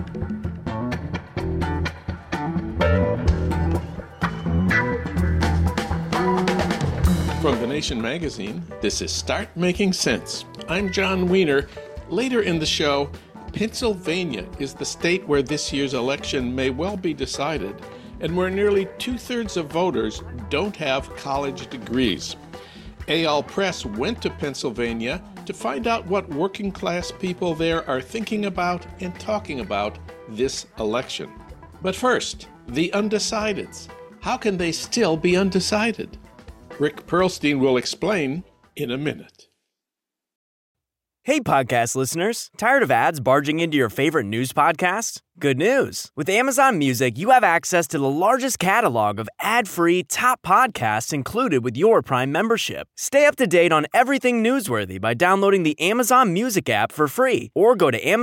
From The Nation magazine, this is Start Making Sense. I'm John Wiener. Later in the show, Pennsylvania is the state where this year's election may well be decided, and where nearly two-thirds of voters don't have college degrees. Eyal Press went to Pennsylvania to find out what working-class people there are thinking about and talking about this election. But first, the undecideds. How can they still be undecided? Rick Perlstein will explain in a minute. Hey, podcast listeners. Tired of ads barging into your favorite news podcasts? Good news. With Amazon Music, you have access to the largest catalog of ad-free top podcasts included with your Prime membership. Stay up to date on everything newsworthy by downloading the Amazon Music app for free or go to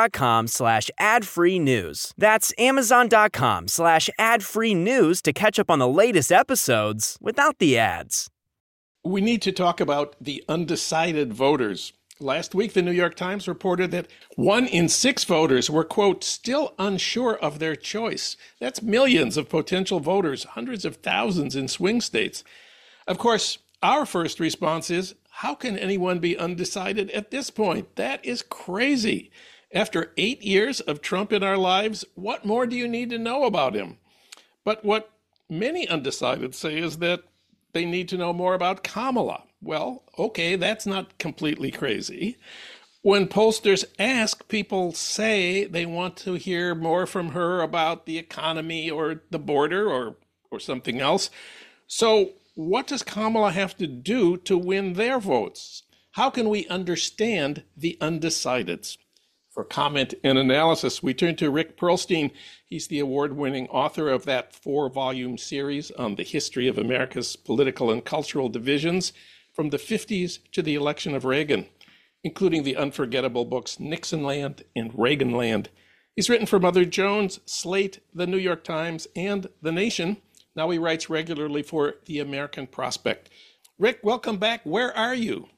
amazon.com/ad-free news. That's amazon.com/ad-free news to catch up on the latest episodes without the ads. We need to talk about the undecided voters. Last week, the New York Times reported that 1 in 6 voters were, quote, still unsure of their choice. That's millions of potential voters, hundreds of thousands in swing states. Of course, our first response is, how can anyone be undecided at this point? That is crazy. After 8 years of Trump in our lives, what more do you need to know about him? But what many undecided say is that they need to know more about Kamala. Well, okay, that's not completely crazy. When pollsters ask, people say they want to hear more from her about the economy or the border or something else. So what does Kamala have to do to win their votes? How can we understand the undecideds? For comment and analysis, we turn to Rick Perlstein. He's the award-winning author of that 4-volume series on the history of America's political and cultural divisions from the 50s to the election of Reagan, including the unforgettable books Nixonland and Reaganland. He's written for Mother Jones, Slate, The New York Times, and The Nation. Now he writes regularly for The American Prospect. Rick, welcome back. Where are you?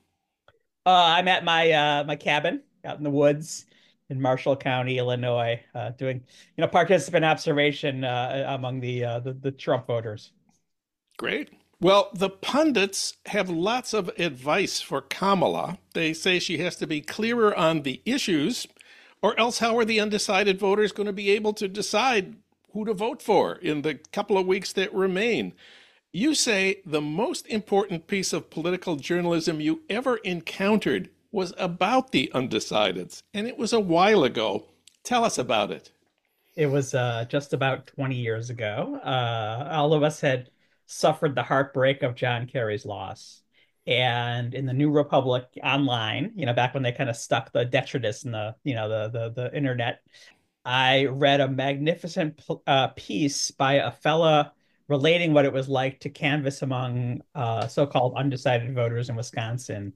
I'm at my cabin out in the woods in Marshall County, Illinois, doing participant observation among the Trump voters. Great. Well, the pundits have lots of advice for Kamala. They say she has to be clearer on the issues, or else how are the undecided voters going to be able to decide who to vote for in the couple of weeks that remain? You say the most important piece of political journalism you ever encountered was about the undecideds, and it was a while ago. Tell us about it. It was just about 20 years ago. All of us had suffered the heartbreak of John Kerry's loss. And in the New Republic online, back when they kind of stuck the detritus in the internet, I read a magnificent piece by a fella relating what it was like to canvass among so-called undecided voters in Wisconsin.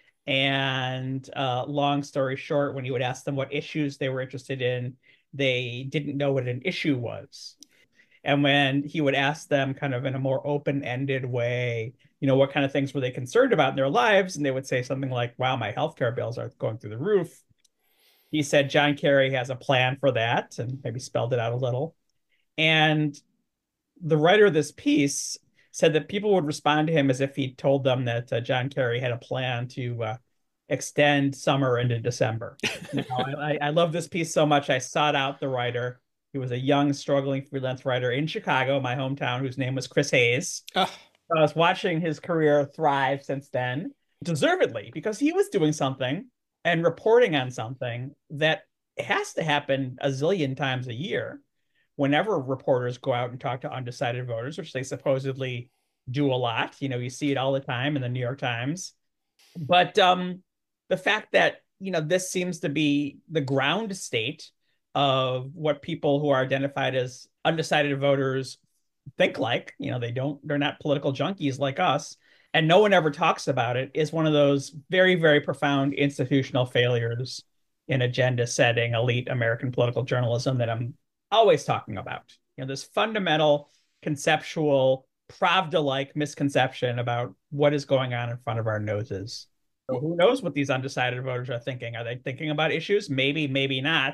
And long story short, when you would ask them what issues they were interested in, they didn't know what an issue was. And when he would ask them kind of in a more open-ended way, what kind of things were they concerned about in their lives? And they would say something like, wow, my healthcare bills are going through the roof. He said John Kerry has a plan for that, and maybe spelled it out a little. And the writer of this piece said that people would respond to him as if he told them that John Kerry had a plan to extend summer into December. I love this piece so much, I sought out the writer. He was a young, struggling freelance writer in Chicago, my hometown, whose name was Chris Hayes. I was watching his career thrive since then, deservedly, because he was doing something and reporting on something that has to happen a zillion times a year whenever reporters go out and talk to undecided voters, which they supposedly do a lot. You see it all the time in the New York Times. But the fact that, this seems to be the ground state of what people who are identified as undecided voters think like, they're not political junkies like us, and no one ever talks about it, is one of those very, very profound institutional failures in agenda setting, elite American political journalism that I'm always talking about. This fundamental conceptual Pravda-like misconception about what is going on in front of our noses. So who knows what these undecided voters are thinking? Are they thinking about issues? Maybe, maybe not.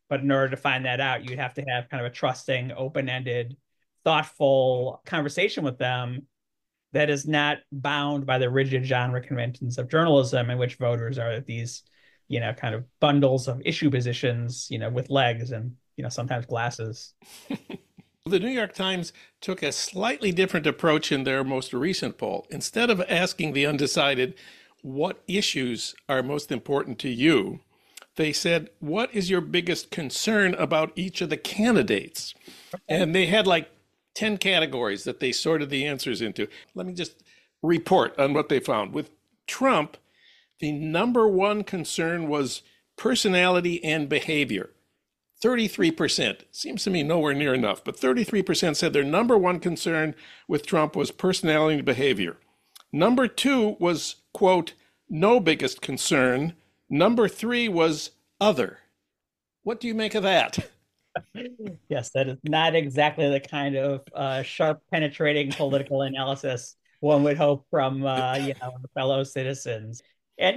But in order to find that out, you'd have to have kind of a trusting, open-ended, thoughtful conversation with them that is not bound by the rigid genre conventions of journalism, in which voters are these, kind of bundles of issue positions, with legs and, sometimes glasses. The New York Times took a slightly different approach in their most recent poll. Instead of asking the undecided, what issues are most important to you, they said, what is your biggest concern about each of the candidates? And they had like 10 categories that they sorted the answers into. Let me just report on what they found. With Trump, the number one concern was personality and behavior. 33%. Seems to me nowhere near enough, but 33% said their number one concern with Trump was personality and behavior. Number two was, quote, no biggest concern. Number three was other. What do you make of that? Yes, that is not exactly the kind of sharp, penetrating political analysis one would hope from fellow citizens. And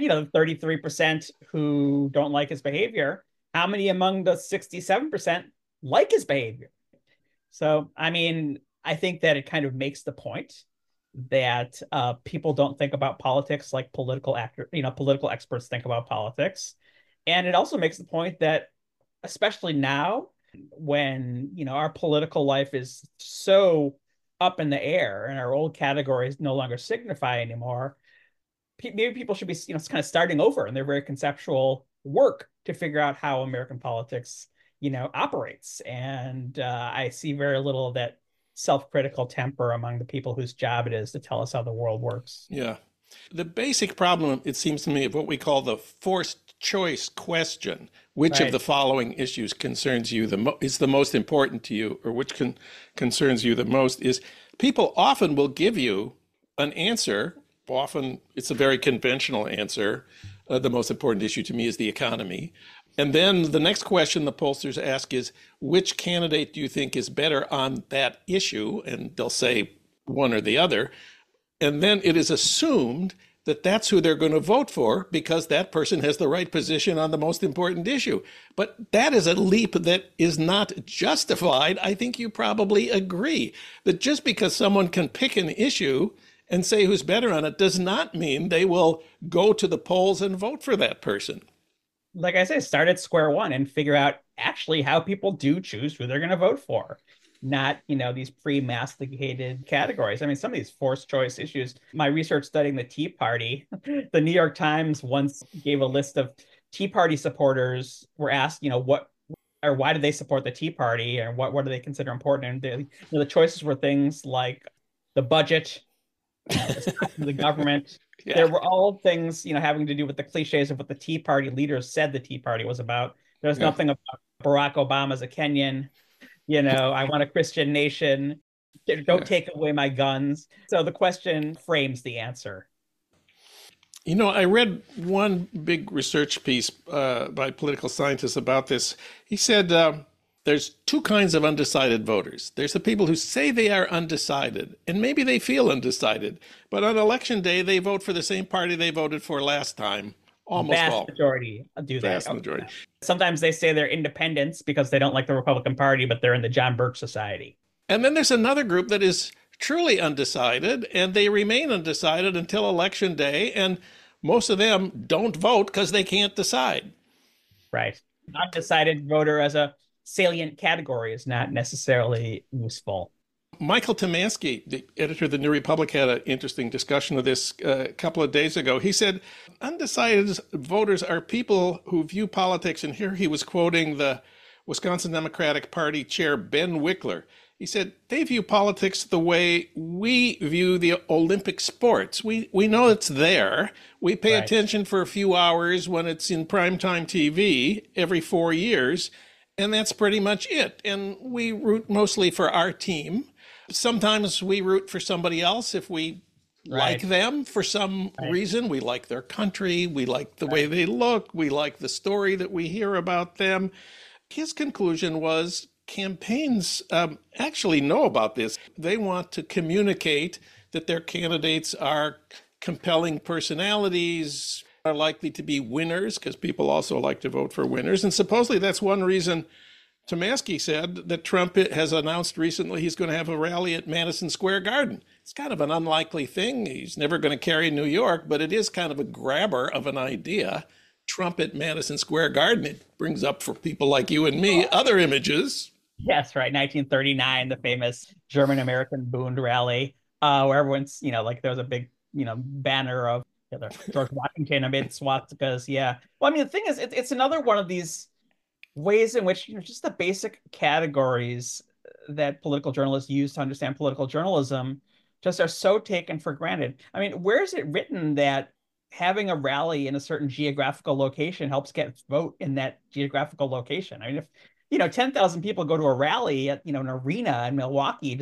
33% who don't like his behavior. How many among the 67% like his behavior? So, I mean, I think that it kind of makes the point that people don't think about politics like political experts think about politics. And it also makes the point that, especially now, when our political life is so up in the air and our old categories no longer signify anymore, maybe people should be kind of starting over in their very conceptual work to figure out how American politics operates. And I see very little of that self-critical temper among the people whose job it is to tell us how the world works. Yeah. The basic problem, it seems to me, of what we call the forced choice question, which of the following issues concerns you is the most important to you, or which concerns you the most, is people often will give you an answer. Often it's a very conventional answer. The most important issue to me is the economy. And then the next question the pollsters ask is, which candidate do you think is better on that issue? And they'll say one or the other. And then it is assumed that that's who they're going to vote for because that person has the right position on the most important issue. But that is a leap that is not justified. I think you probably agree that just because someone can pick an issue and say who's better on it does not mean they will go to the polls and vote for that person. Like I say, start at square one and figure out actually how people do choose who they're going to vote for. Not, these pre-masticated categories. I mean, some of these forced choice issues, my research studying the Tea Party, the New York Times once gave a list of Tea Party supporters, were asked, what or why do they support the Tea Party, and what do they consider important? And the choices were things like the budget, the government. Yeah. There were all things, having to do with the cliches of what the Tea Party leaders said the Tea Party was about. There's nothing about Barack Obama as a Kenyan. I want a Christian nation. Don't take away my guns. So the question frames the answer. I read one big research piece by political scientists about this. He said there's two kinds of undecided voters. There's the people who say they are undecided, and maybe they feel undecided, but on election day, they vote for the same party they voted for last time. Almost all. Vast majority do that. Vast majority. Sometimes they say they're independents because they don't like the Republican Party, but they're in the John Birch Society. And then there's another group that is truly undecided, and they remain undecided until election day, and most of them don't vote because they can't decide. Right. Undecided voter as a salient category is not necessarily useful. Michael Tomansky, the editor of the New Republic, had an interesting discussion of this a couple of days ago. He said, undecided voters are people who view politics, and here he was quoting the Wisconsin Democratic Party chair, Ben Wickler. He said, they view politics the way we view the Olympic sports. We know it's there. We pay attention for a few hours when it's in primetime TV every 4 years, and that's pretty much it. And we root mostly for our team. Sometimes we root for somebody else if we like them for some reason. We like their country. We like the way they look. We like the story that we hear about them. His conclusion was campaigns actually know about this. They want to communicate that their candidates are compelling personalities, are likely to be winners because people also like to vote for winners. And supposedly that's one reason Tomasky said that Trump has announced recently he's going to have a rally at Madison Square Garden. It's kind of an unlikely thing. He's never going to carry New York, but it is kind of a grabber of an idea. Trump at Madison Square Garden. It brings up for people like you and me other images. Yes, right. 1939, the famous German-American Bund rally, where everyone's, like there was a big, banner of George Washington amid swastikas. Yeah. Well, I mean, the thing is, it's another one of these ways in which, just the basic categories that political journalists use to understand political journalism just are so taken for granted. I mean, where is it written that having a rally in a certain geographical location helps get vote in that geographical location? I mean, if 10,000 people go to a rally at, an arena in Milwaukee,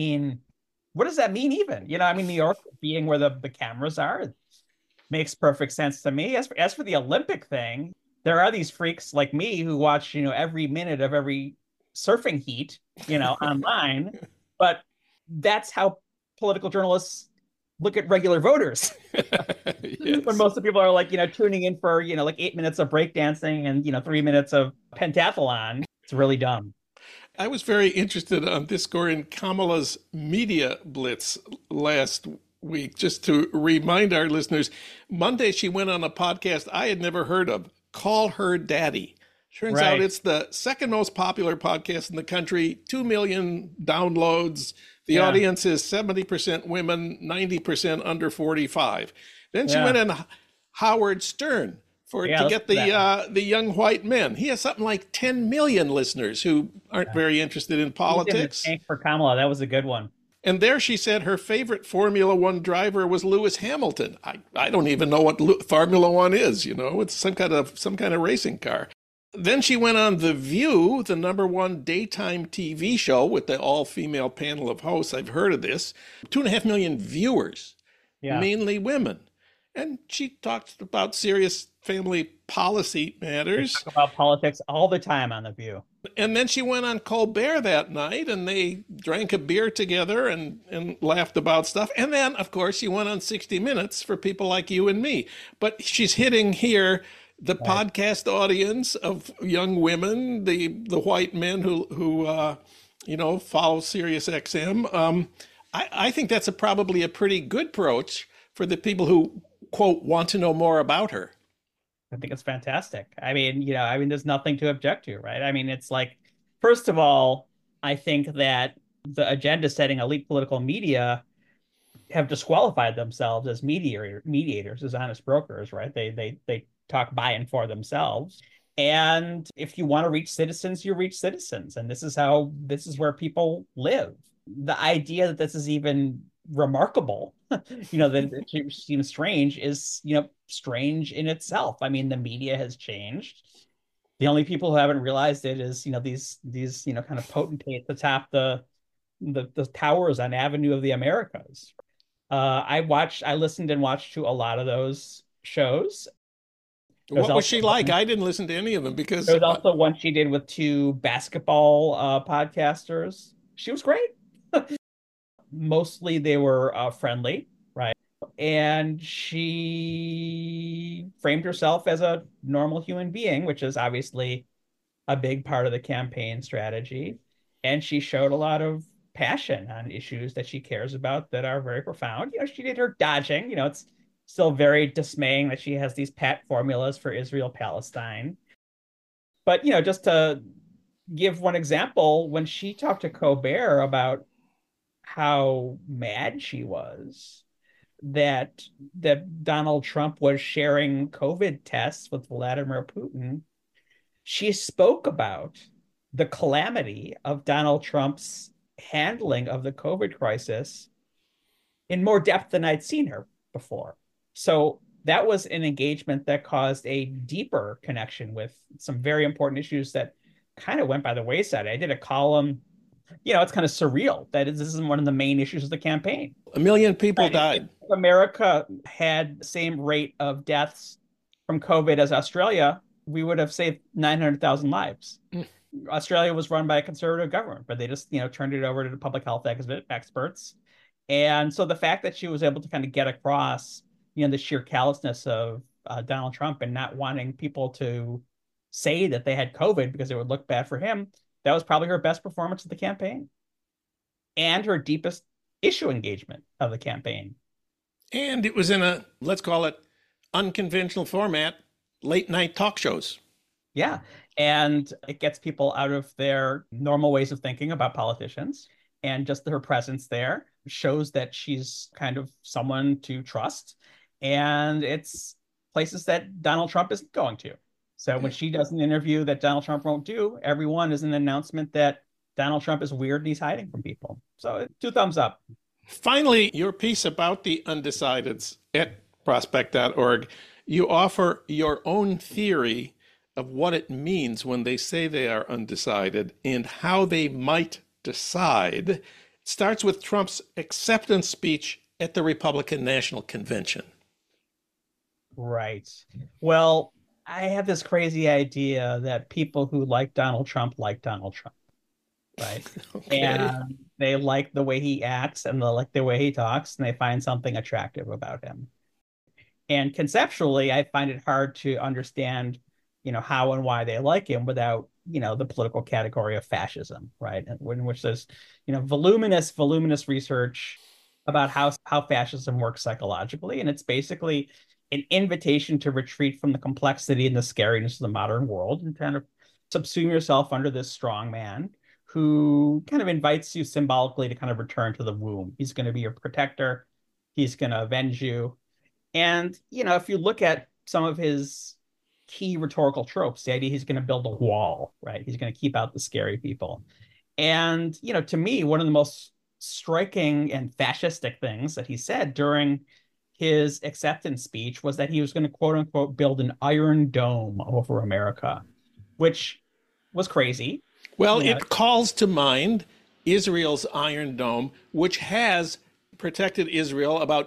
what does that mean even? I mean, New York being where the cameras are makes perfect sense to me. As for the Olympic thing, there are these freaks like me who watch, every minute of every surfing heat, online, but that's how political journalists look at regular voters. Yes. When most of the people are like, tuning in for, 8 minutes of breakdancing and, 3 minutes of pentathlon. It's really dumb. I was very interested on this score in Kamala's media blitz last week. Just to remind our listeners, Monday she went on a podcast I had never heard of, Call Her Daddy. Turns out it's the second most popular podcast in the country, 2 million downloads. The audience is 70% women, 90% under 45. Then she went on Howard Stern to get the young white men. He has something like 10 million listeners who aren't very interested in politics. Tank for Kamala, that was a good one. And there she said her favorite Formula One driver was Lewis Hamilton. I don't even know what Formula One is. It's some kind of racing car. Then she went on The View, the #1 daytime TV show with the all-female panel of hosts. I've heard of this. 2.5 million viewers, mainly women. And she talked about serious family policy matters. They talk about politics all the time on The View. And then she went on Colbert that night, and they drank a beer together and laughed about stuff. And then, of course, she went on 60 Minutes for people like you and me. But she's hitting here the podcast audience of young women, the white men who follow Sirius XM. I think that's probably a pretty good approach for the people who, quote, want to know more about her. I think it's fantastic. I mean, there's nothing to object to, right? I mean, it's like, first of all, I think that the agenda-setting elite political media have disqualified themselves as mediators, as honest brokers, right? They talk by and for themselves. And if you want to reach citizens, you reach citizens. And this is where people live. The idea that this is even remarkable, that it seems strange is, strange in itself. I mean, the media has changed. The only people who haven't realized it is, these kind of potentates atop the towers on Avenue of the Americas. I listened and watched to a lot of those shows. What was she like? I didn't listen to any of them because there was also one she did with 2 basketball podcasters. She was great. Mostly they were friendly, right? And she framed herself as a normal human being, which is obviously a big part of the campaign strategy. And she showed a lot of passion on issues that she cares about that are very profound. She did her dodging. It's still very dismaying that she has these pat formulas for Israel-Palestine. But, just to give one example, when she talked to Colbert about how mad she was that Donald Trump was sharing COVID tests with Vladimir Putin, she spoke about the calamity of Donald Trump's handling of the COVID crisis in more depth than I'd seen her before. So that was an engagement that caused a deeper connection with some very important issues that kind of went by the wayside. I did a column, it's kind of surreal that this isn't one of the main issues of the campaign. 1 million people died. If America had the same rate of deaths from COVID as Australia, we would have saved 900,000 lives. Australia was run by a conservative government, but they just, turned it over to the public health experts. And so the fact that she was able to kind of get across, the sheer callousness of Donald Trump and not wanting people to say that they had COVID because it would look bad for him, that was probably her best performance of the campaign and her deepest issue engagement of the campaign. And it was in a, let's call it, unconventional format, late night talk shows. Yeah. And it gets people out of their normal ways of thinking about politicians. And just her presence there shows that she's kind of someone to trust. And it's places that Donald Trump isn't going to. So when she does an interview that Donald Trump won't do, everyone is an announcement that Donald Trump is weird and he's hiding from people. So 2 thumbs up. Finally, your piece about the undecideds at prospect.org, you offer your own theory of what it means when they say they are undecided and how they might decide. It starts with Trump's acceptance speech at the Republican National Convention. Right. Well, I have this crazy idea that people who like Donald Trump, right? Okay. And they like the way he acts and they like the way he talks and they find something attractive about him. And conceptually, I find it hard to understand, how and why they like him without, the political category of fascism, right? In which there's, voluminous research about how fascism works psychologically. And it's basically an invitation to retreat from the complexity and the scariness of the modern world and kind of subsume yourself under this strong man who kind of invites you symbolically to kind of return to the womb. He's going to be your protector. He's going to avenge you. And, if you look at some of his key rhetorical tropes, the idea he's going to build a wall, right? He's going to keep out the scary people. And, to me, one of the most striking and fascistic things that he said during his acceptance speech was that he was going to, quote unquote, build an iron dome over America, which was crazy. Well, it calls to mind Israel's Iron Dome, which has protected Israel about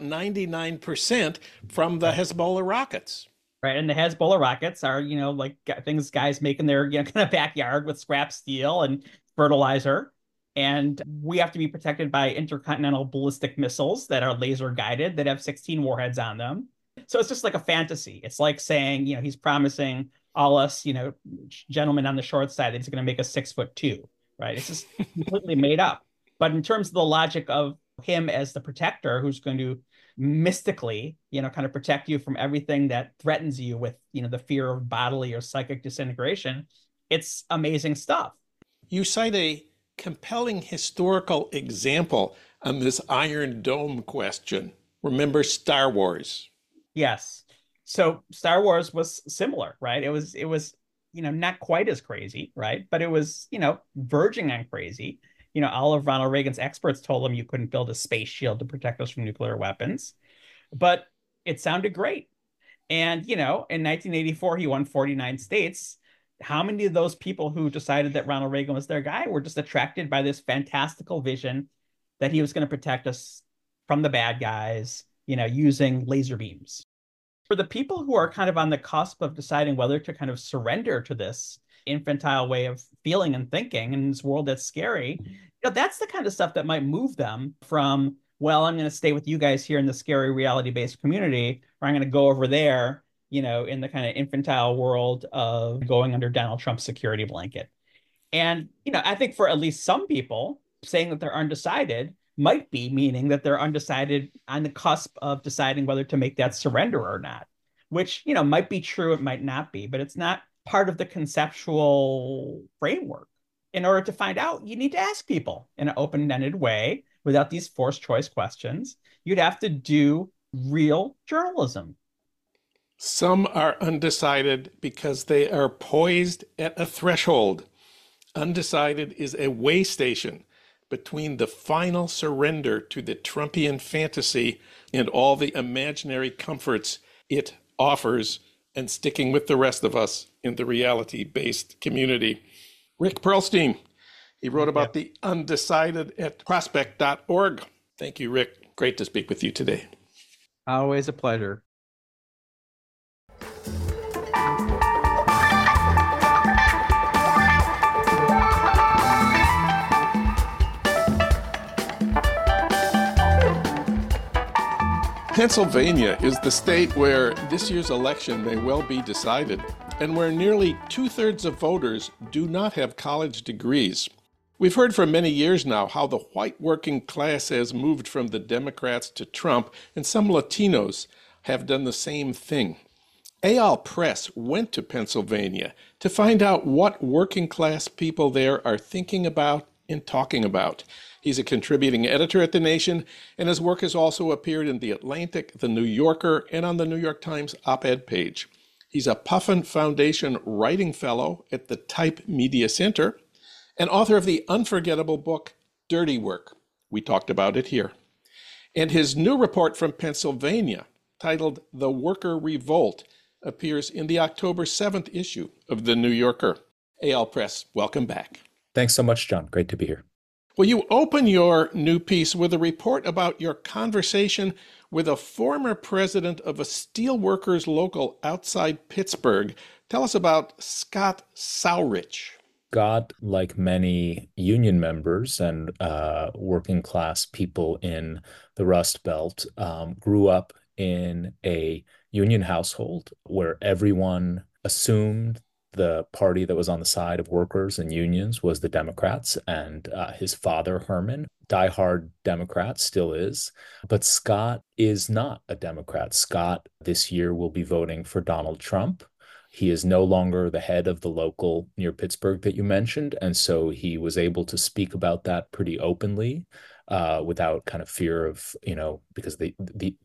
99% from the Hezbollah rockets. Right. And the Hezbollah rockets are, like things guys make in their kind of backyard with scrap steel and fertilizer. And we have to be protected by intercontinental ballistic missiles that are laser guided, that have 16 warheads on them. So it's just like a fantasy. It's like saying, he's promising all us, gentlemen on the short side, that he's going to make us 6'2", right? It's just completely made up. But in terms of the logic of him as the protector who's going to mystically, kind of protect you from everything that threatens you with, the fear of bodily or psychic disintegration, it's amazing stuff. You cite a compelling historical example on this Iron Dome question. Remember Star Wars? Yes. So Star Wars was similar, right? It was, not quite as crazy, right? But it was, verging on crazy. All of Ronald Reagan's experts told him you couldn't build a space shield to protect us from nuclear weapons. But it sounded great. And, in 1984, he won 49 states. How many of those people who decided that Ronald Reagan was their guy were just attracted by this fantastical vision that he was going to protect us from the bad guys, using laser beams? For the people who are kind of on the cusp of deciding whether to kind of surrender to this infantile way of feeling and thinking in this world that's scary, that's the kind of stuff that might move them from, well, I'm going to stay with you guys here in the scary reality-based community, or I'm going to go over there, in the kind of infantile world of going under Donald Trump's security blanket. And, I think for at least some people, saying that they're undecided might be meaning that they're undecided on the cusp of deciding whether to make that surrender or not, which, might be true, it might not be, but it's not part of the conceptual framework. In order to find out, you need to ask people in an open-ended way without these forced choice questions. You'd have to do real journalism. Some are undecided because they are poised at a threshold. Undecided is a way station between the final surrender to the Trumpian fantasy and all the imaginary comforts it offers and sticking with the rest of us in the reality-based community. Rick Perlstein, he wrote about the undecided at prospect.org. Thank you, Rick. Great to speak with you today. Always a pleasure. Pennsylvania is the state where this year's election may well be decided, and where nearly two-thirds of voters do not have college degrees. We've heard for many years now how the white working class has moved from the Democrats to Trump, and some Latinos have done the same thing. Eyal Press went to Pennsylvania to find out what working class people there are thinking about and talking about. He's a contributing editor at The Nation, and his work has also appeared in The Atlantic, The New Yorker, and on the New York Times op-ed page. He's a Puffin Foundation Writing Fellow at the Type Media Center, and author of the unforgettable book, Dirty Work. We talked about it here. And his new report from Pennsylvania, titled The Worker Revolt, appears in the October 7th issue of The New Yorker. Eyal Press, welcome back. Thanks so much, John. Great to be here. Well, you open your new piece with a report about your conversation with a former president of a steelworkers local outside Pittsburgh. Tell us about Scott Sourich. Scott, like many union members and working class people in the Rust Belt, grew up in a union household where everyone assumed the party that was on the side of workers and unions was the Democrats, and his father, Herman, diehard Democrat, still is. But Scott is not a Democrat. Scott this year will be voting for Donald Trump. He is no longer the head of the local near Pittsburgh that you mentioned, and so he was able to speak about that pretty openly without kind of fear of, because the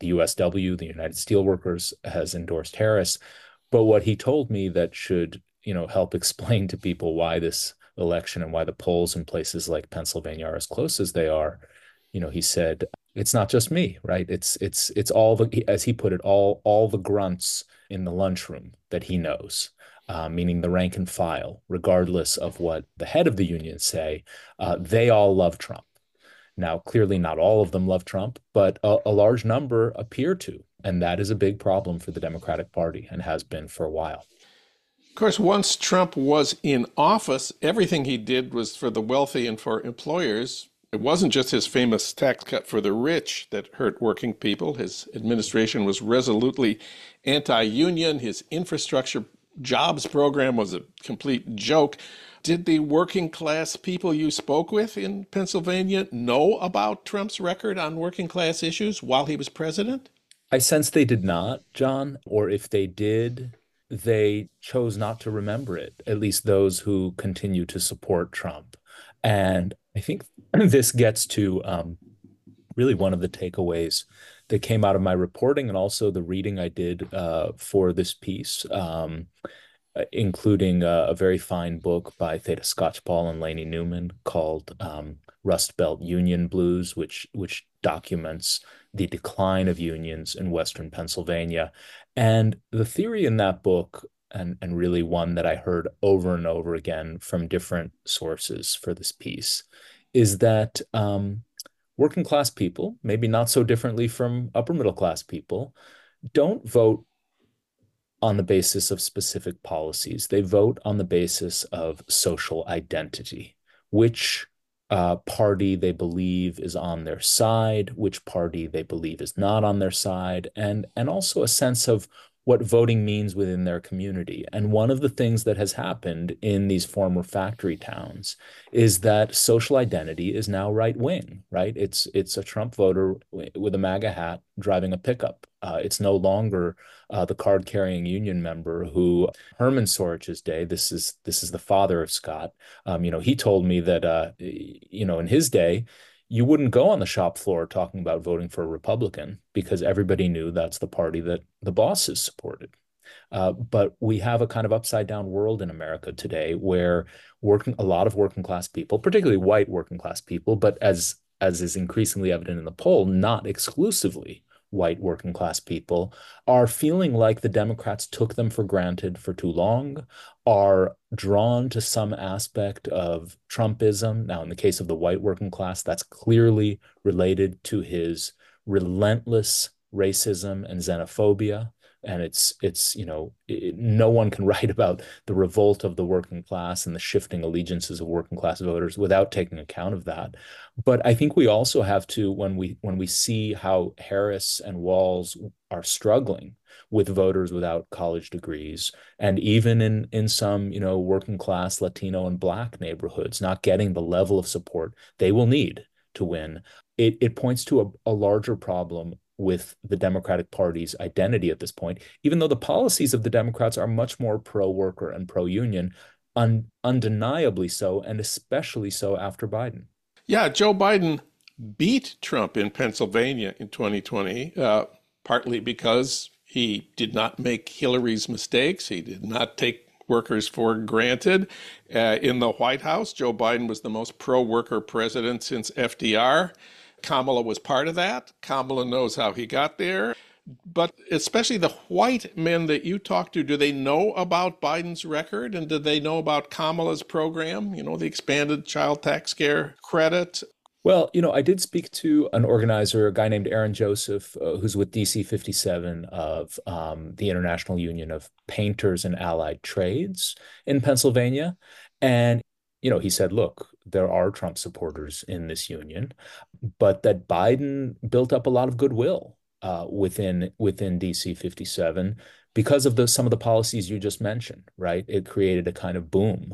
USW, the United Steelworkers, has endorsed Harris. But what he told me that should help explain to people why this election and why the polls in places like Pennsylvania are as close as they are. He said, it's not just me, right? It's all the, as he put it, all the grunts in the lunchroom that he knows, meaning the rank and file, regardless of what the head of the union say, they all love Trump. Now, clearly not all of them love Trump, but a large number appear to, and that is a big problem for the Democratic Party and has been for a while. Of course, once Trump was in office, everything he did was for the wealthy and for employers. It wasn't just his famous tax cut for the rich that hurt working people. His administration was resolutely anti-union. His infrastructure jobs program was a complete joke. Did the working class people you spoke with in Pennsylvania know about Trump's record on working class issues while he was president? I sense they did not, John, or if they did, they chose not to remember it, at least those who continue to support Trump. And I think this gets to really one of the takeaways that came out of my reporting and also the reading I did for this piece, including a very fine book by Theda Skocpol and Lainey Newman called Rust Belt Union Blues, which documents the decline of unions in Western Pennsylvania. And the theory in that book, and really one that I heard over and over again from different sources for this piece, is that working class people, maybe not so differently from upper middle class people, don't vote on the basis of specific policies. They vote on the basis of social identity, which party they believe is on their side, which party they believe is not on their side, and also a sense of what voting means within their community. And one of the things that has happened in these former factory towns is that social identity is now right-wing, right? It's a Trump voter with a MAGA hat driving a pickup. It's no longer the card-carrying union member who Herman Sourich's day, this is the father of Scott. He told me that, in his day, you wouldn't go on the shop floor talking about voting for a Republican because everybody knew that's the party that the bosses supported. But we have a kind of upside down world in America today where a lot of working class people, particularly white working class people, but as is increasingly evident in the poll, not exclusively white working class people, are feeling like the Democrats took them for granted for too long, are drawn to some aspect of Trumpism. Now, in the case of the white working class, that's clearly related to his relentless racism and xenophobia, And no one can write about the revolt of the working class and the shifting allegiances of working class voters without taking account of that. But I think we also have to, when we see how Harris and Walz are struggling with voters without college degrees, and even in some, working class Latino and Black neighborhoods, not getting the level of support they will need to win. It points to a larger problem with the Democratic Party's identity at this point, even though the policies of the Democrats are much more pro-worker and pro-union, undeniably so, and especially so after Biden. Yeah, Joe Biden beat Trump in Pennsylvania in 2020, partly because he did not make Hillary's mistakes. He did not take workers for granted. In the White House, Joe Biden was the most pro-worker president since FDR. Kamala was part of that. Kamala knows how he got there. But especially the white men that you talk to, do they know about Biden's record? And do they know about Kamala's program, the expanded child tax care credit? Well, I did speak to an organizer, a guy named Aaron Joseph, who's with DC 57 of the International Union of Painters and Allied Trades in Pennsylvania. And he said, look, there are Trump supporters in this union, but that Biden built up a lot of goodwill within DC 57 because of some of the policies you just mentioned, right? It created a kind of boom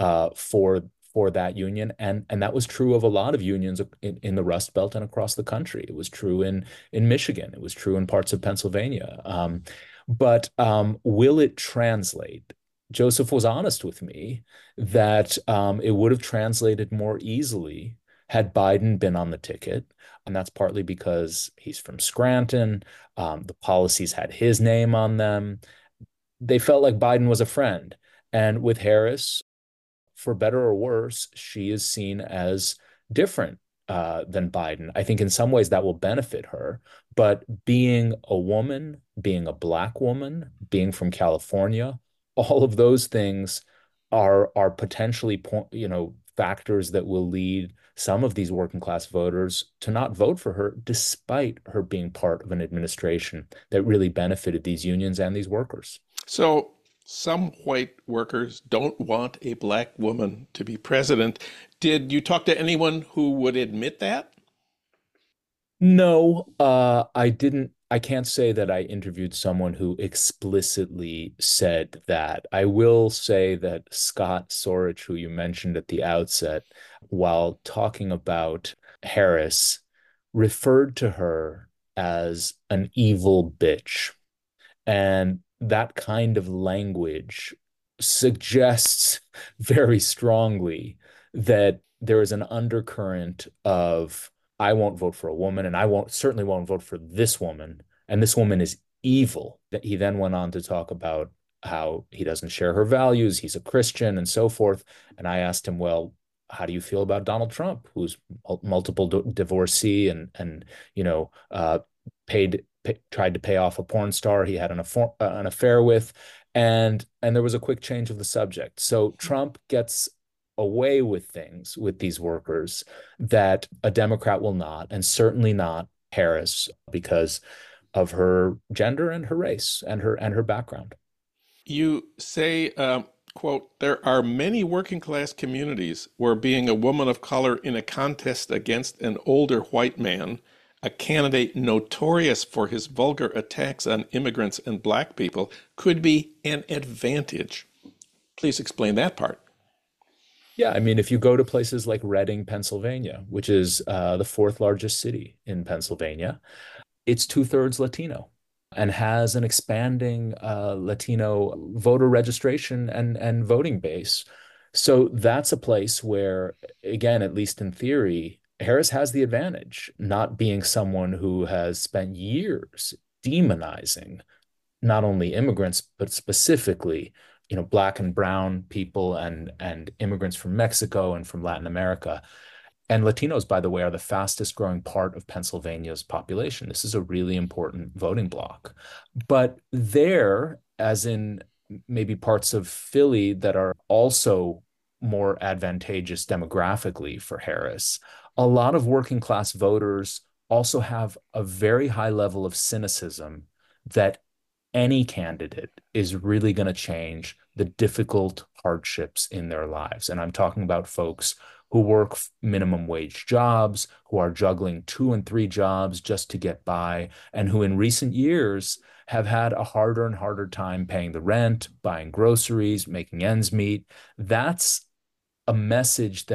for that union, and that was true of a lot of unions in the Rust Belt and across the country. It was true in Michigan. It was true in parts of Pennsylvania. But will it translate? Joseph was honest with me that it would have translated more easily had Biden been on the ticket. And that's partly because he's from Scranton. The policies had his name on them. They felt like Biden was a friend. And with Harris, for better or worse, she is seen as different than Biden. I think in some ways that will benefit her. But being a woman, being a Black woman, being from California, all of those things are potentially factors that will lead some of these working class voters to not vote for her, despite her being part of an administration that really benefited these unions and these workers. So some white workers don't want a Black woman to be president. Did you talk to anyone who would admit that? No, I didn't. I can't say that I interviewed someone who explicitly said that. I will say that Scott Sorich, who you mentioned at the outset, while talking about Harris, referred to her as an evil bitch. And that kind of language suggests very strongly that there is an undercurrent of I won't vote for a woman, and certainly won't vote for this woman, and this woman is evil. That he then went on to talk about how he doesn't share her values, he's a Christian, and so forth. And I asked him, well, how do you feel about Donald Trump, who's multiple divorcee and tried to pay off a porn star he had an affair with, and there was a quick change of the subject. So Trump gets away with things with these workers that a Democrat will not, and certainly not Harris, because of her gender and her race and her background. You say, quote, there are many working class communities where being a woman of color in a contest against an older white man, a candidate notorious for his vulgar attacks on immigrants and Black people, could be an advantage. Please explain that part. Yeah, I mean, if you go to places like Reading, Pennsylvania, which is the fourth largest city in Pennsylvania, it's 2/3 Latino and has an expanding Latino voter registration and voting base. So that's a place where, again, at least in theory, Harris has the advantage, not being someone who has spent years demonizing not only immigrants, but specifically Black and brown people and immigrants from Mexico and from Latin America. And Latinos, by the way, are the fastest growing part of Pennsylvania's population. This is a really important voting bloc. But there, as in maybe parts of Philly that are also more advantageous demographically for Harris, a lot of working class voters also have a very high level of cynicism that any candidate is really going to change the difficult hardships in their lives. And I'm talking about folks who work minimum wage jobs, who are juggling 2 and 3 jobs just to get by, and who in recent years have had a harder and harder time paying the rent, buying groceries, making ends meet. That's a message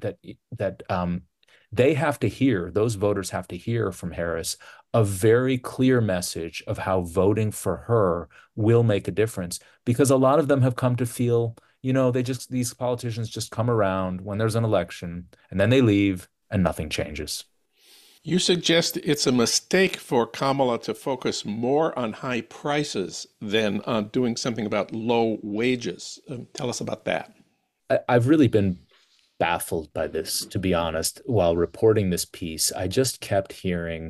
that they have to hear, those voters have to hear from Harris, a very clear message of how voting for her will make a difference. Because a lot of them have come to feel, these politicians just come around when there's an election and then they leave and nothing changes. You suggest it's a mistake for Kamala to focus more on high prices than on doing something about low wages. Tell us about that. I've really been baffled by this, to be honest. While reporting this piece, I just kept hearing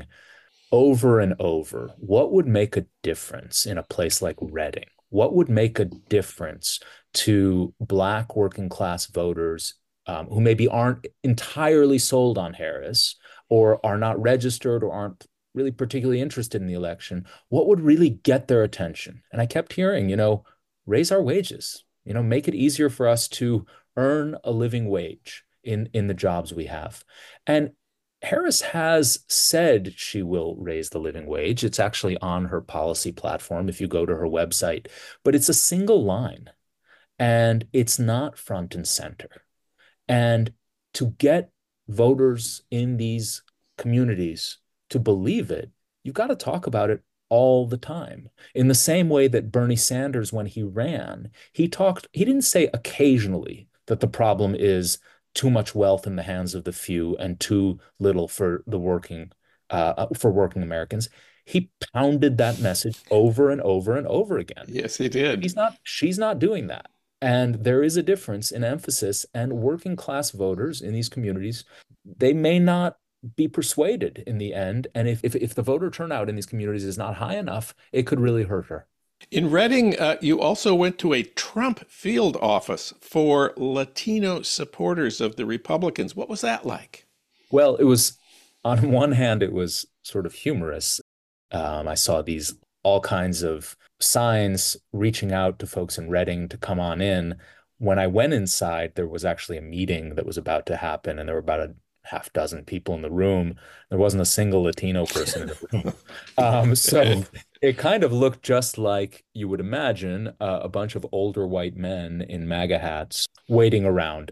over and over, what would make a difference in a place like Reading? What would make a difference to Black working class voters who maybe aren't entirely sold on Harris or are not registered or aren't really particularly interested in the election? What would really get their attention? And I kept hearing, raise our wages, make it easier for us to earn a living wage in the jobs we have. And Harris has said she will raise the living wage. It's actually on her policy platform if you go to her website, but it's a single line and it's not front and center. And to get voters in these communities to believe it, you've got to talk about it all the time. In the same way that Bernie Sanders, when he ran, he didn't say occasionally that the problem is too much wealth in the hands of the few and too little for working Americans. He pounded that message over and over and over again. Yes, he did. She's not doing that. And there is a difference in emphasis, and working class voters in these communities, they may not be persuaded in the end. And if the voter turnout in these communities is not high enough, it could really hurt her. In Reading, you also went to a Trump field office for Latino supporters of the Republicans. What was that like? Well, it was, on one hand, it was sort of humorous. I saw all kinds of signs reaching out to folks in Reading to come on in. When I went inside, there was actually a meeting that was about to happen, and there were about a half dozen people in the room. There wasn't a single Latino person in the room. So it kind of looked just like you would imagine a bunch of older white men in MAGA hats waiting around.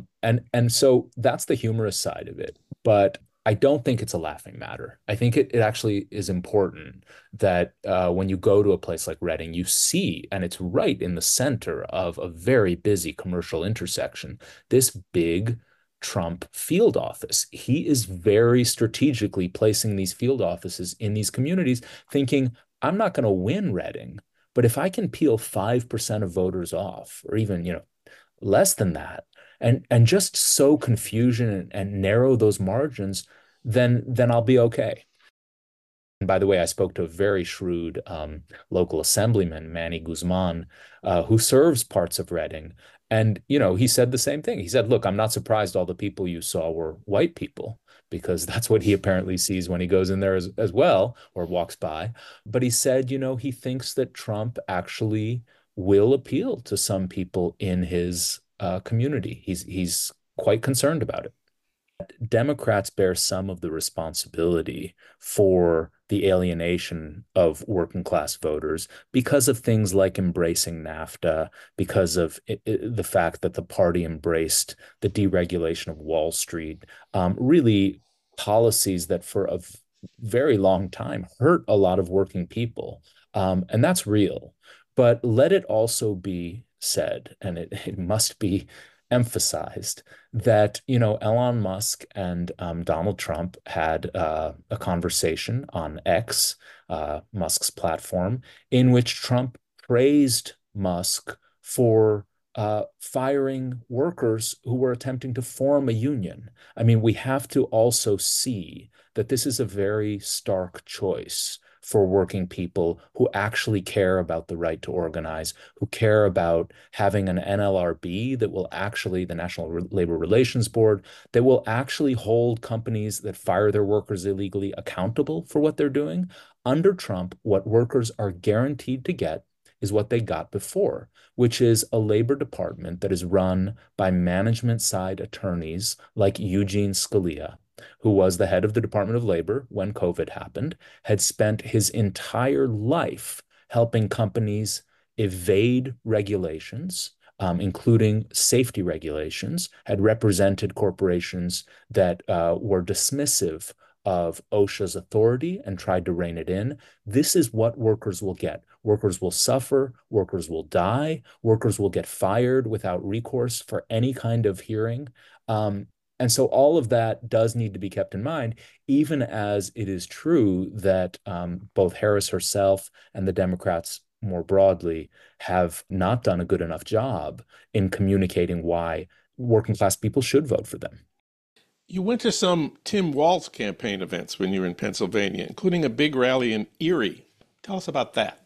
And so that's the humorous side of it. But I don't think it's a laughing matter. I think it actually is important that when you go to a place like Reading, you see, and it's right in the center of a very busy commercial intersection, this big Trump field office. He is very strategically placing these field offices in these communities, thinking, I'm not going to win Reading, but if I can peel 5% of voters off, or even, less than that, and just sow confusion and narrow those margins, then I'll be okay. And by the way, I spoke to a very shrewd local assemblyman, Manny Guzman, who serves parts of Reading. And, he said the same thing. He said, look, I'm not surprised all the people you saw were white people, because that's what he apparently sees when he goes in there as well, or walks by. But he said, he thinks that Trump actually will appeal to some people in his community. He's quite concerned about it. Democrats bear some of the responsibility for the alienation of working class voters because of things like embracing NAFTA, because of the fact that the party embraced the deregulation of Wall Street, really policies that for a very long time hurt a lot of working people. And that's real. But let it also be said, and it must be emphasized, that Elon Musk and Donald Trump had a conversation on X, Musk's platform, in which Trump praised Musk for firing workers who were attempting to form a union. I mean, we have to also see that this is a very stark choice for working people who actually care about the right to organize, who care about having an NLRB that will actually, the National Labor Relations Board, that will actually hold companies that fire their workers illegally accountable for what they're doing. Under Trump, what workers are guaranteed to get is what they got before, which is a labor department that is run by management side attorneys like Eugene Scalia, who was the head of the Department of Labor when COVID happened, had spent his entire life helping companies evade regulations, including safety regulations, had represented corporations that were dismissive of OSHA's authority and tried to rein it in. This is what workers will get. Workers will suffer, workers will die, workers will get fired without recourse for any kind of hearing. And so all of that does need to be kept in mind, even as it is true that both Harris herself and the Democrats more broadly have not done a good enough job in communicating why working class people should vote for them. You went to some Tim Walz campaign events when you were in Pennsylvania, including a big rally in Erie. Tell us about that.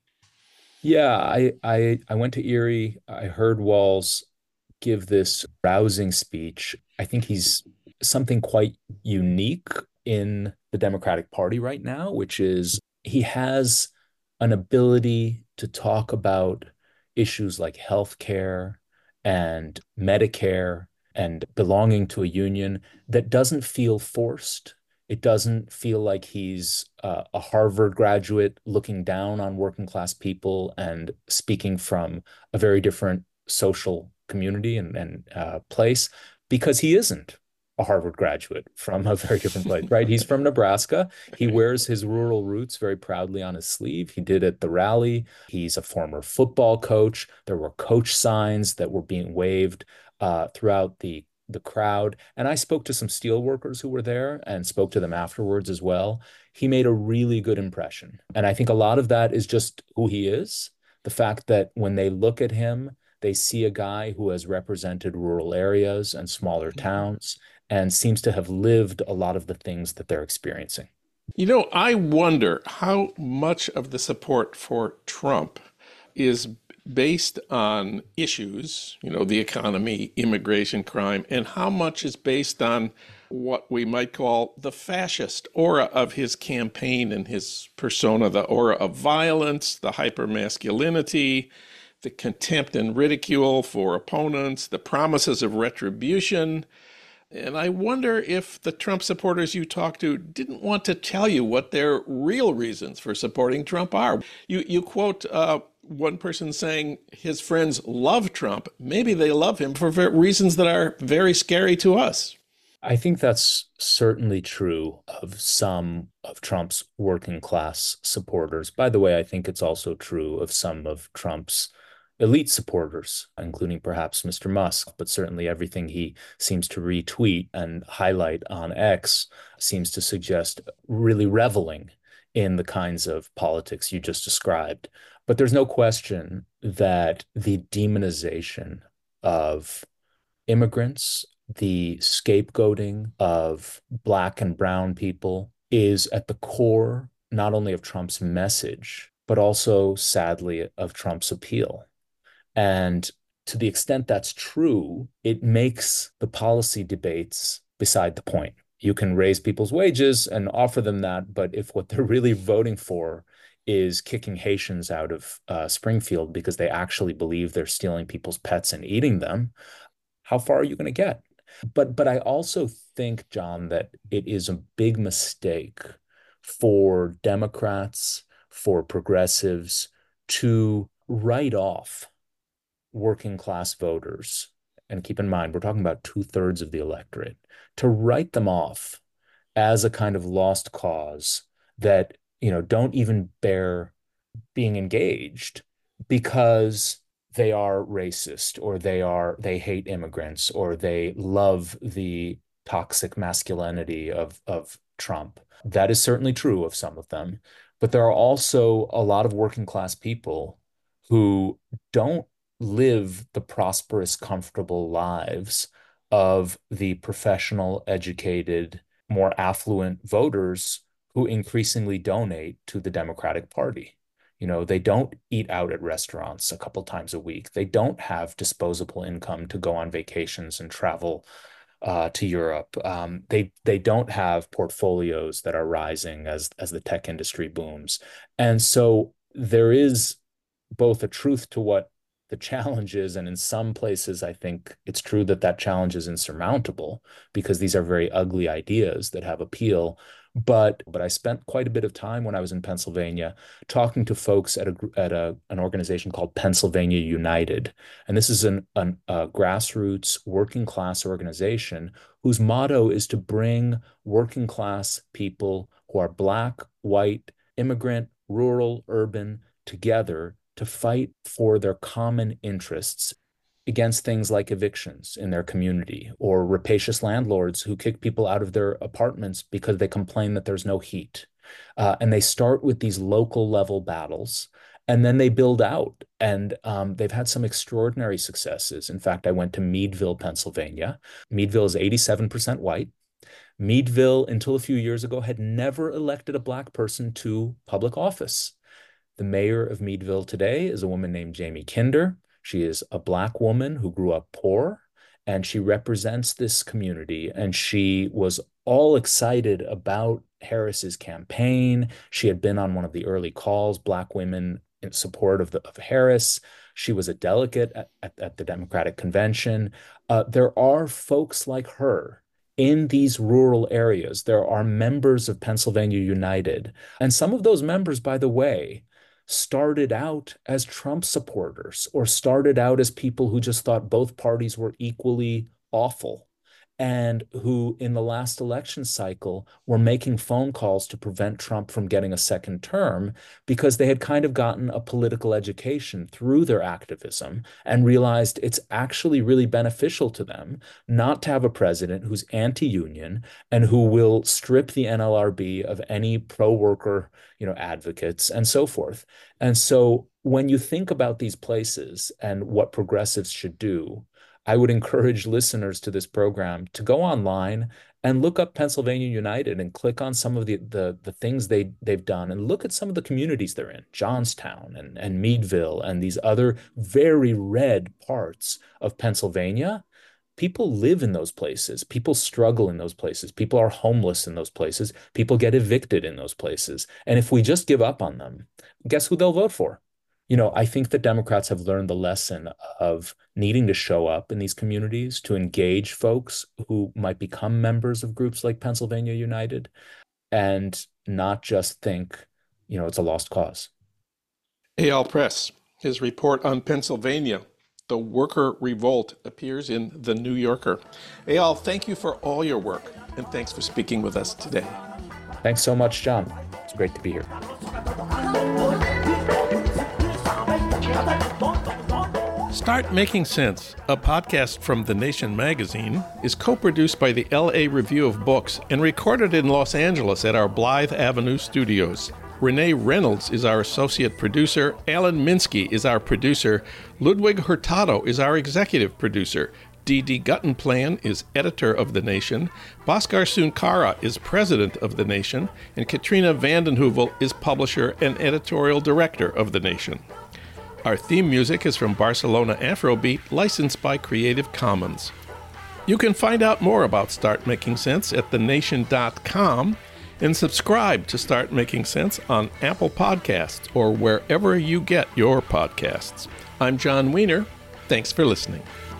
Yeah, I went to Erie. I heard Walz give this rousing speech. I think he's something quite unique in the Democratic Party right now, which is he has an ability to talk about issues like healthcare and Medicare and belonging to a union that doesn't feel forced. It doesn't feel like he's a Harvard graduate looking down on working class people and speaking from a very different social community and place, because he isn't a Harvard graduate from a very different place, right? He's from Nebraska. He wears his rural roots very proudly on his sleeve. He did at the rally. He's a former football coach. There were coach signs that were being waved throughout the crowd. And I spoke to some steel workers who were there and spoke to them afterwards as well. He made a really good impression. And I think a lot of that is just who he is. The fact that when they look at him, they see a guy who has represented rural areas and smaller towns and seems to have lived a lot of the things that they're experiencing. You know, I wonder how much of the support for Trump is based on issues, the economy, immigration, crime, and how much is based on what we might call the fascist aura of his campaign and his persona, the aura of violence, the hypermasculinity, the contempt and ridicule for opponents, the promises of retribution. And I wonder if the Trump supporters you talked to didn't want to tell you what their real reasons for supporting Trump are. You quote one person saying his friends love Trump. Maybe they love him for reasons that are very scary to us. I think that's certainly true of some of Trump's working class supporters. By the way, I think it's also true of some of Trump's elite supporters, including perhaps Mr. Musk, but certainly everything he seems to retweet and highlight on X seems to suggest really reveling in the kinds of politics you just described. But there's no question that the demonization of immigrants, the scapegoating of Black and brown people is at the core not only of Trump's message, but also, sadly, of Trump's appeal. And to the extent that's true, it makes the policy debates beside the point. You can raise people's wages and offer them that, but if what they're really voting for is kicking Haitians out of Springfield because they actually believe they're stealing people's pets and eating them, how far are you going to get? But I also think, John, that it is a big mistake for Democrats, for progressives to write off working class voters. And keep in mind, we're talking about 2/3 of the electorate, to write them off as a kind of lost cause that, don't even bear being engaged because they are racist or they hate immigrants or they love the toxic masculinity of Trump. That is certainly true of some of them, but there are also a lot of working class people who don't live the prosperous, comfortable lives of the professional, educated, more affluent voters who increasingly donate to the Democratic Party. They don't eat out at restaurants a couple times a week. They don't have disposable income to go on vacations and travel to Europe. They don't have portfolios that are rising as the tech industry booms. And so there is both a truth to what the challenge is, and in some places, I think it's true that that challenge is insurmountable because these are very ugly ideas that have appeal. But I spent quite a bit of time when I was in Pennsylvania talking to folks at an organization called Pennsylvania United, and this is a grassroots working class organization whose motto is to bring working class people who are Black, white, immigrant, rural, urban together to fight for their common interests against things like evictions in their community or rapacious landlords who kick people out of their apartments because they complain that there's no heat. And they start with these local level battles, and then they build out. And they've had some extraordinary successes. In fact, I went to Meadville, Pennsylvania. Meadville is 87% white. Meadville, until a few years ago, had never elected a Black person to public office. The mayor of Meadville today is a woman named Jamie Kinder. She is a Black woman who grew up poor, and she represents this community. And she was all excited about Harris's campaign. She had been on one of the early calls, Black women in support of Harris. She was a delegate at the Democratic Convention. There are folks like her in these rural areas. There are members of Pennsylvania United. And some of those members, by the way, started out as Trump supporters or started out as people who just thought both parties were equally awful, and who in the last election cycle were making phone calls to prevent Trump from getting a second term because they had kind of gotten a political education through their activism and realized it's actually really beneficial to them not to have a president who's anti-union and who will strip the NLRB of any pro-worker, advocates and so forth. And so when you think about these places and what progressives should do, I would encourage listeners to this program to go online and look up Pennsylvania United and click on some of the things they've done and look at some of the communities they're in, Johnstown and Meadville and these other very red parts of Pennsylvania. People live in those places. People struggle in those places. People are homeless in those places. People get evicted in those places. And if we just give up on them, guess who they'll vote for? I think that Democrats have learned the lesson of needing to show up in these communities to engage folks who might become members of groups like Pennsylvania United and not just think, it's a lost cause. Eyal Press, his report on Pennsylvania, The Worker Revolt, appears in The New Yorker. Eyal, thank you for all your work, and thanks for speaking with us today. Thanks so much, John. It's great to be here. Start Making Sense, a podcast from The Nation magazine, is co-produced by the LA Review of Books and recorded in Los Angeles at our Blythe Avenue studios. Renee Reynolds is our associate producer. Alan Minsky is our producer. Ludwig Hurtado is our executive producer. D.D. Guttenplan is editor of The Nation. Bhaskar Sunkara is president of The Nation. And Katrina vanden Heuvel is publisher and editorial director of The Nation. Our theme music is from Barcelona Afrobeat, licensed by Creative Commons. You can find out more about Start Making Sense at thenation.com and subscribe to Start Making Sense on Apple Podcasts or wherever you get your podcasts. I'm John Wiener. Thanks for listening.